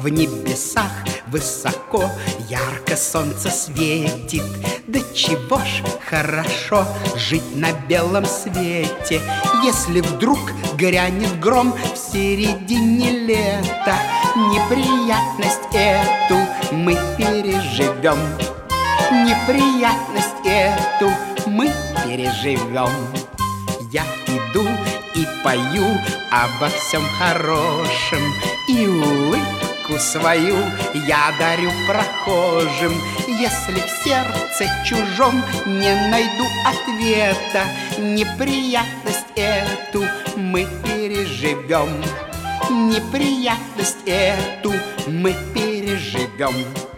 В небесах высоко ярко солнце светит. Да чего ж хорошо жить на белом свете. Если вдруг грянет гром в середине лета, неприятность эту мы переживем. Неприятность эту мы переживем. Я иду и пою обо всем хорошем, и улыбку свою я дарю прохожим. Если в сердце чужом не найду ответа, неприятность эту мы переживем. Неприятность эту мы переживем.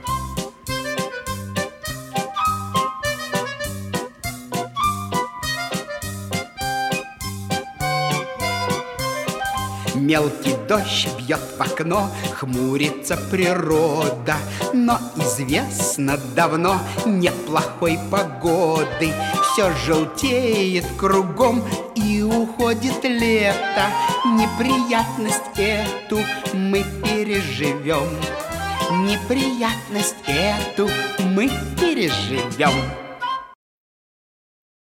Мелкий дождь бьет в окно, хмурится природа. Но известно давно, нет плохой погоды. Все желтеет кругом и уходит лето. Неприятность эту мы переживем. Неприятность эту мы переживем.